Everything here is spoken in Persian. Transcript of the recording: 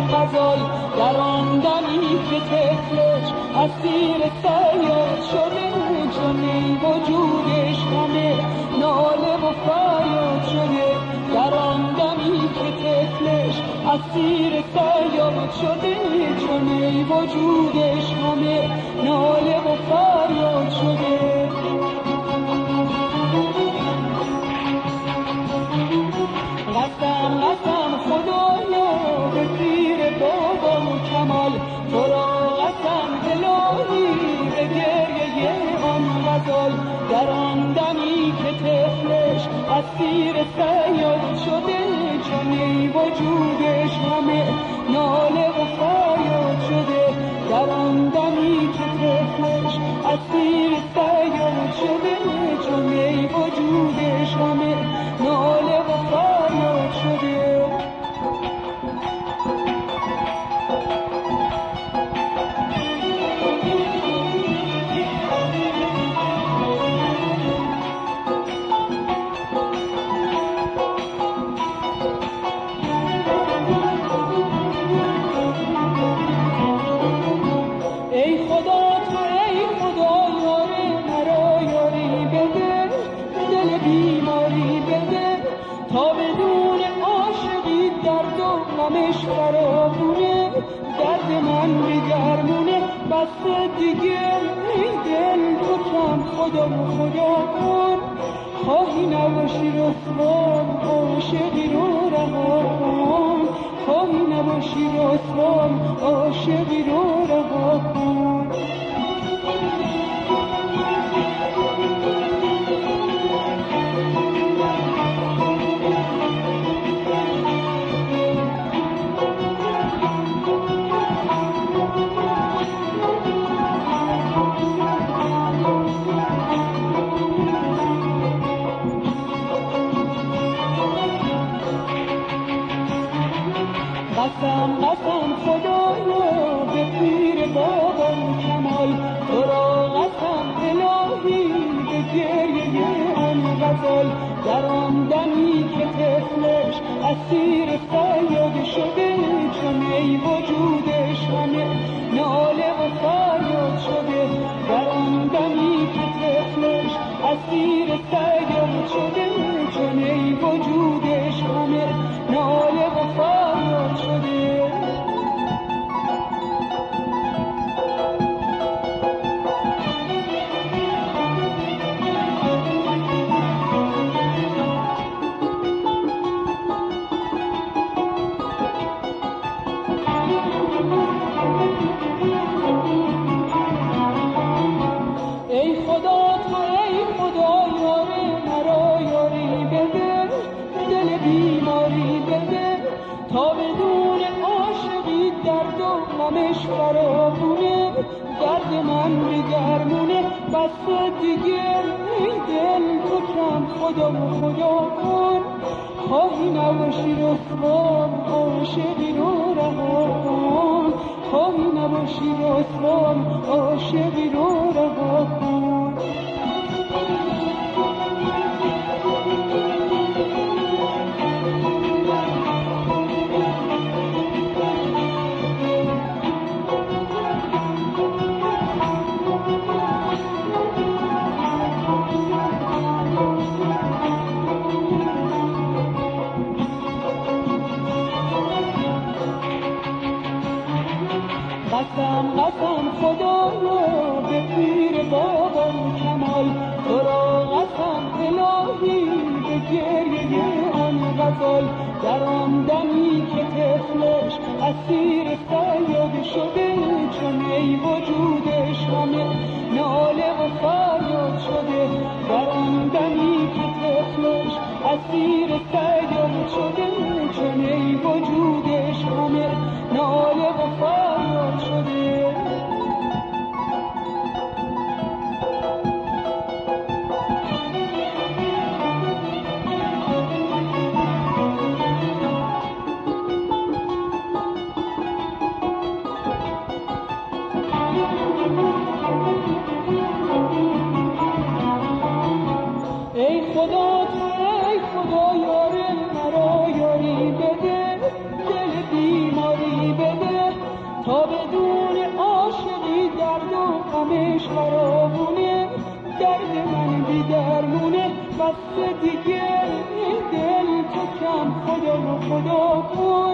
غزال در آن دمی که طفلش اسیر صیاد شده جمعی وجودش همه ناله و فریاد شده در آن دمی که طفلش اسیر صیاد شده جمعی وجودش همه ناله و فریاد شده قسم خدایا به پیر بابا کمال تو را قسم الهی به گریه آن غزال در آن دمی که طفلش اسیر صیاد شده جمعی وجودش همه ناله و فریاد شده در آن دمی که طفلش اسیر صیاد شده جمعی وجودش همه ناله و فریاد شده فرامونه درد من بگرمونه بس دیگه ای دل تو کم خدا کن خواهی نباشی رسوان عاشقی رو رها کن خواهی نباشی رسوان عاشقی رو رها کن قسم خدایا به پیر بابا کمال تو را قسم الهی به گریه آن غزال در آن دمی که طفلش اسیر صیاد شده جمعی وجودش همه ناله و فریاد شده در آن دمی که طفلش اسیر صیاد شده جمعی وجودش همه ناله و فریاد شده فرامونه درد من بگرمونه بس دیگه ای دل تو کم خدا کن خواهی نباشی رسوان عاشقی رو رها کن خواهی نباشی رسوان عاشقی رو رها کن قسم خدایا به پیر بابا کمال تو را قسم الهی به گریه آن غزال در آن دمی که طفلش اسیر صیاد شده جمعی وجودش همه ناله و فریاد شده در آن دمی که طفلش اسیر صیاد شده جمعی وجودش همه ناله و فریاد شده ای خدا یار مرا یاری بده تا بدون عاشقی درد و غمش فراوونه، درد من بی درمونه. بس دیگه این دل تو کم خدا رو خدا کن.